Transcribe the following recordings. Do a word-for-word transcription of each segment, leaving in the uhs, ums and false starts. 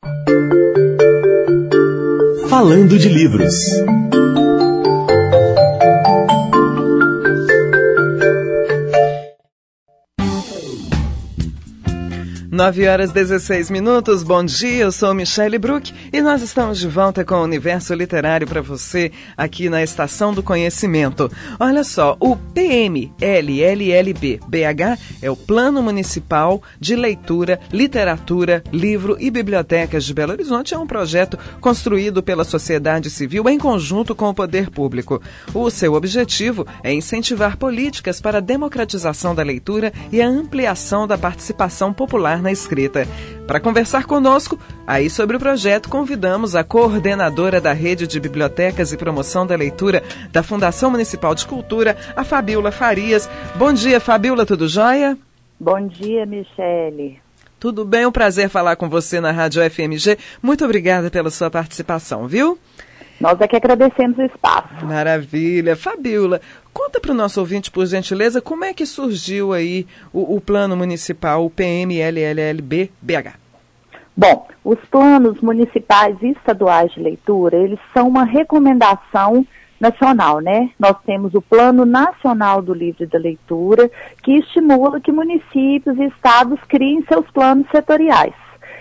Falando de livros. nove horas e dezesseis minutos, bom dia, eu sou Michele Bruck e nós estamos de volta com o Universo Literário para você aqui na Estação do Conhecimento. Olha só, o P M L L L B B H é o Plano Municipal de Leitura, Literatura, Livro e Bibliotecas de Belo Horizonte. É um projeto construído pela sociedade civil em conjunto com o poder público. O seu objetivo é incentivar políticas para a democratização da leitura e a ampliação da participação popular na escrita. Para conversar conosco aí sobre o projeto, convidamos a coordenadora da Rede de Bibliotecas e Promoção da Leitura da Fundação Municipal de Cultura, a Fabíola Farias. Bom dia, Fabíola, tudo jóia? Bom dia, Michele. Tudo bem, um prazer falar com você na Rádio F M G. Muito obrigada pela sua participação, viu? Nós é que agradecemos o espaço. Maravilha. Fabíola, conta para o nosso ouvinte, por gentileza, como é que surgiu aí o, o Plano Municipal, o P M L L L B B H? Bom, os planos municipais e estaduais de leitura, eles são uma recomendação nacional, né? Nós temos o Plano Nacional do Livro e da Leitura, que estimula que municípios e estados criem seus planos setoriais.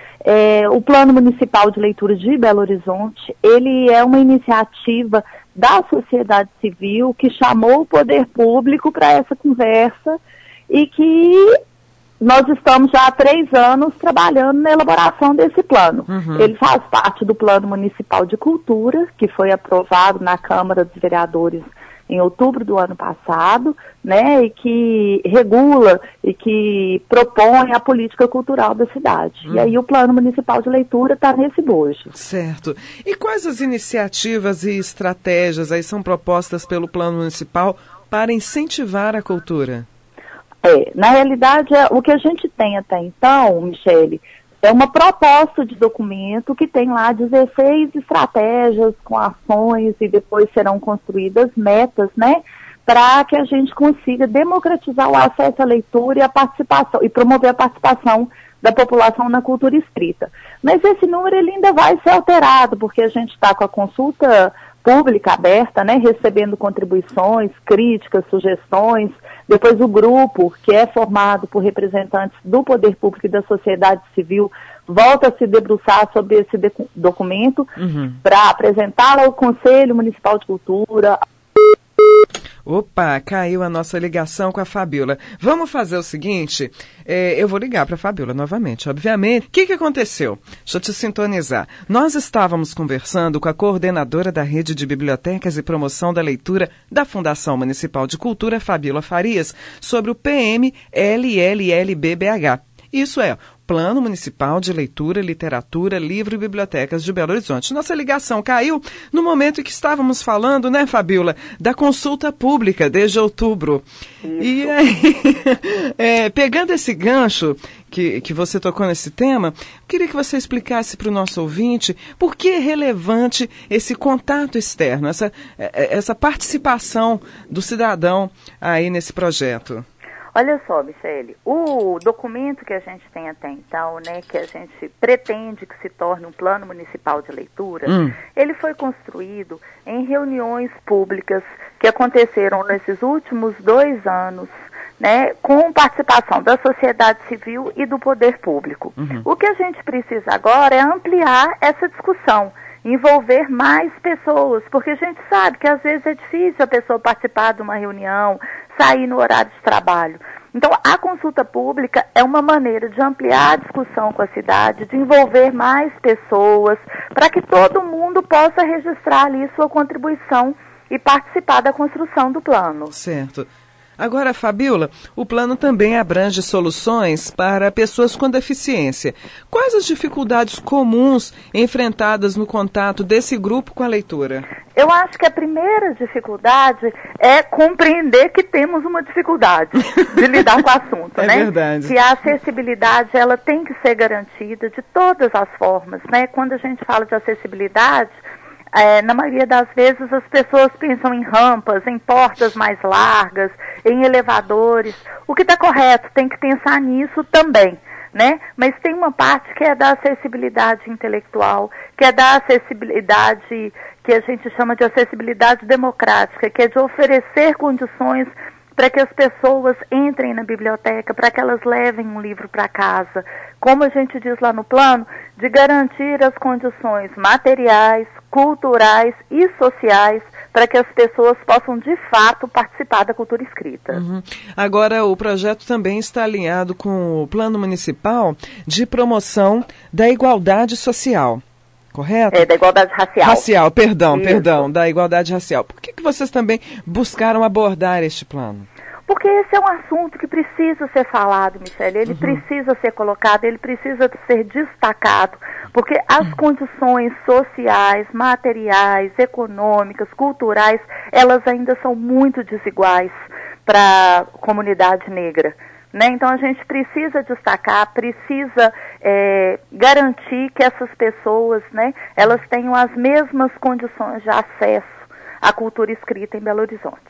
É, o Plano Municipal de Leitura de Belo Horizonte, ele é uma iniciativa da sociedade civil que chamou o poder público para essa conversa e que nós estamos já há três anos trabalhando na elaboração desse plano. Uhum. Ele faz parte do Plano Municipal de Cultura, que foi aprovado na Câmara dos Vereadores em outubro do ano passado, né, e que regula e que propõe a política cultural da cidade. Hum. E aí o Plano Municipal de Leitura está nesse bojo. Certo. E quais as iniciativas e estratégias aí são propostas pelo Plano Municipal para incentivar a cultura? É, na realidade, o que a gente tem até então, Michele, é uma proposta de documento que tem lá dezesseis estratégias com ações e depois serão construídas metas, né, para que a gente consiga democratizar o acesso à leitura e a participação, e promover a participação da população na cultura escrita. Mas esse número ele ainda vai ser alterado, porque a gente está com a consulta pública aberta, né, recebendo contribuições, críticas, sugestões. Depois o grupo, que é formado por representantes do poder público e da sociedade civil, volta a se debruçar sobre esse documento uhum. para apresentá-lo ao Conselho Municipal de Cultura. Opa, caiu a nossa ligação com a Fabíola. Vamos fazer o seguinte, é, eu vou ligar para a Fabíola novamente, obviamente. O que, que aconteceu? Deixa eu te sintonizar. Nós estávamos conversando com a coordenadora da Rede de Bibliotecas e Promoção da Leitura da Fundação Municipal de Cultura, Fabíola Farias, sobre o P M L L L B B H. Isso é, Plano Municipal de Leitura, Literatura, Livro e Bibliotecas de Belo Horizonte. Nossa ligação caiu no momento em que estávamos falando, né, Fabíola, da consulta pública desde outubro. Isso. E aí, é, pegando esse gancho que, que você tocou nesse tema, eu queria que você explicasse para o nosso ouvinte por que é relevante esse contato externo, essa, essa participação do cidadão aí nesse projeto. Olha só, Michele, o documento que a gente tem até então, né, que a gente pretende que se torne um plano municipal de leitura, hum. ele foi construído em reuniões públicas que aconteceram nesses últimos dois anos, né, com participação da sociedade civil e do poder público. Uhum. O que a gente precisa agora é ampliar essa discussão, envolver mais pessoas, porque a gente sabe que às vezes é difícil a pessoa participar de uma reunião, sair no horário de trabalho. Então, a consulta pública é uma maneira de ampliar a discussão com a cidade, de envolver mais pessoas, para que todo mundo possa registrar ali sua contribuição e participar da construção do plano. Certo. Agora, Fabíola, o plano também abrange soluções para pessoas com deficiência. Quais as dificuldades comuns enfrentadas no contato desse grupo com a leitura? Eu acho que a primeira dificuldade é compreender que temos uma dificuldade de lidar com o assunto, é né? Verdade. Que a acessibilidade, ela tem que ser garantida de todas as formas, né? Quando a gente fala de acessibilidade, É, na maioria das vezes as pessoas pensam em rampas, em portas mais largas, em elevadores. O que está correto, tem que pensar nisso também, né? Mas tem uma parte que é da acessibilidade intelectual, que é da acessibilidade, que a gente chama de acessibilidade democrática, que é de oferecer condições para que as pessoas entrem na biblioteca, para que elas levem um livro para casa. Como a gente diz lá no plano, de garantir as condições materiais, culturais e sociais para que as pessoas possam, de fato, participar da cultura escrita. Uhum. Agora, o projeto também está alinhado com o Plano Municipal de Promoção da Igualdade Social. Correto? É, da igualdade racial. Racial, perdão, Isso. perdão, da igualdade racial. Por que, que vocês também buscaram abordar este plano? Porque esse é um assunto que precisa ser falado, Michele, ele uhum. precisa ser colocado, ele precisa ser destacado, porque as uhum. condições sociais, materiais, econômicas, culturais, elas ainda são muito desiguais para a comunidade negra. Né? Então a gente precisa destacar, precisa é, garantir que essas pessoas, né, elas tenham as mesmas condições de acesso à cultura escrita em Belo Horizonte.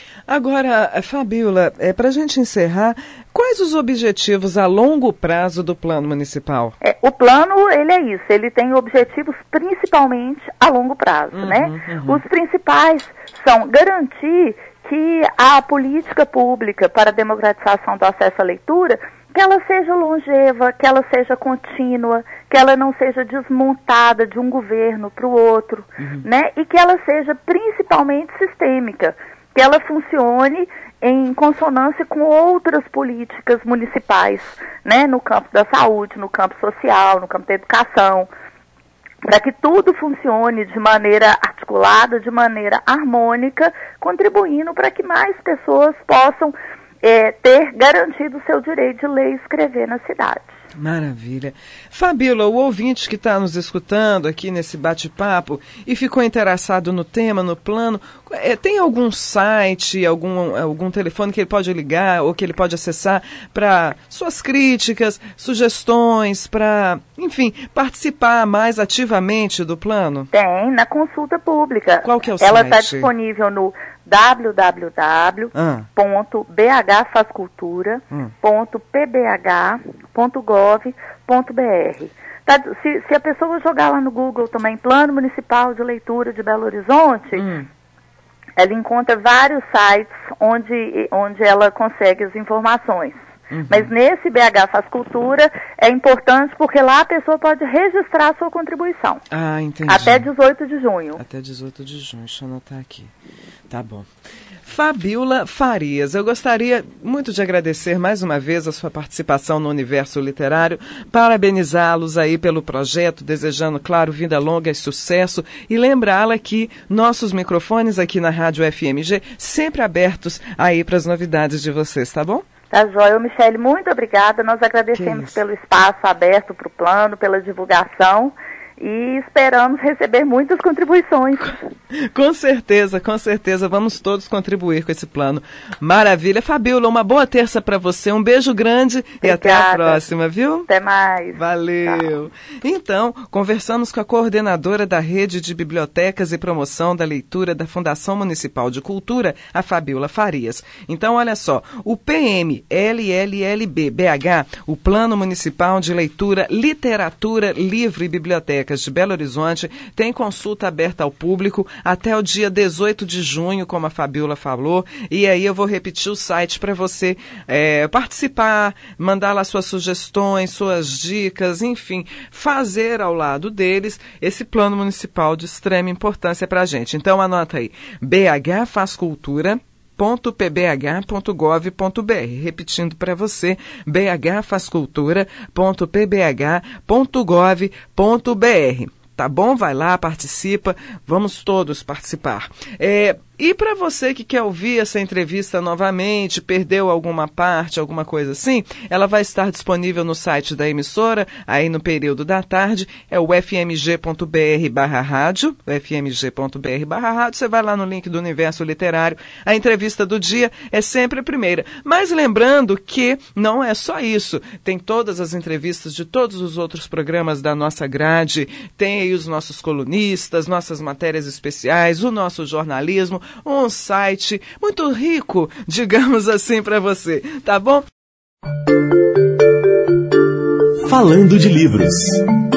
Agora, Fabíola, é, para a gente encerrar, quais os objetivos a longo prazo do Plano Municipal? É, o plano, ele é isso, ele tem objetivos principalmente a longo prazo, uhum, né? Uhum. Os principais são garantir que a política pública para a democratização do acesso à leitura, que ela seja longeva, que ela seja contínua, que ela não seja desmontada de um governo para o outro, uhum. né? E que ela seja principalmente sistêmica, que ela funcione em consonância com outras políticas municipais, né? No campo da saúde, no campo social, no campo da educação, para que tudo funcione de maneira articulada, de maneira harmônica, contribuindo para que mais pessoas possam é, ter garantido o seu direito de ler e escrever na cidade. Maravilha. Fabíola, o ouvinte que está nos escutando aqui nesse bate-papo e ficou interessado no tema, no plano, é, tem algum site, algum, algum telefone que ele pode ligar ou que ele pode acessar para suas críticas, sugestões, para, enfim, participar mais ativamente do plano? Tem, na consulta pública. Qual que é o Ela site? Ela está disponível no w w w ponto b h faz cultura ponto p b h ponto gov ponto b r. Tá, se, se a pessoa jogar lá no Google também, Plano Municipal de Leitura de Belo Horizonte, hum. ela encontra vários sites onde, onde ela consegue as informações. Uhum. Mas nesse B H Faz Cultura é importante porque lá a pessoa pode registrar a sua contribuição. Ah, entendi. Até dezoito de junho. Até dezoito de junho, deixa eu anotar aqui. Tá bom. Fabíola Farias, eu gostaria muito de agradecer mais uma vez a sua participação no Universo Literário, parabenizá-los aí pelo projeto, desejando, claro, vida longa e sucesso, e lembrá-la que nossos microfones aqui na Rádio F M G sempre abertos aí para as novidades de vocês, tá bom? Tá joia, Michele, muito obrigada. Nós agradecemos pelo espaço aberto para o plano, pela divulgação e esperamos receber muitas contribuições. Com certeza, com certeza. Vamos todos contribuir com esse plano. Maravilha. Fabíola, uma boa terça para você. Um beijo grande. Obrigada. E até a próxima, viu? Até mais. Valeu. Tchau. Então, conversamos com a coordenadora da Rede de Bibliotecas e Promoção da Leitura da Fundação Municipal de Cultura, a Fabíola Farias. Então, olha só, o P M L L L B B H, o Plano Municipal de Leitura, Literatura, Livro e Bibliotecas de Belo Horizonte, tem consulta aberta ao público até o dia dezoito de junho, como a Fabíola falou, e aí eu vou repetir o site para você é, participar, mandar lá suas sugestões, suas dicas, enfim, fazer ao lado deles esse plano municipal de extrema importância para a gente. Então anota aí, B H Faz Cultura, ponto p b h ponto gov ponto b r. Repetindo para você, b h faz cultura ponto p b h ponto gov ponto b r. Tá bom? Vai lá, participa, vamos todos participar. É, e para você que quer ouvir essa entrevista novamente, perdeu alguma parte, alguma coisa assim, ela vai estar disponível no site da emissora, aí no período da tarde, é o f m g ponto b r barra rádio, f m g ponto b r barra rádio, você vai lá no link do Universo Literário, a entrevista do dia é sempre a primeira. Mas lembrando que não é só isso, tem todas as entrevistas de todos os outros programas da nossa grade, tem aí os nossos colunistas, nossas matérias especiais, o nosso jornalismo, um site muito rico, digamos assim, para você, tá bom? Falando de Livros.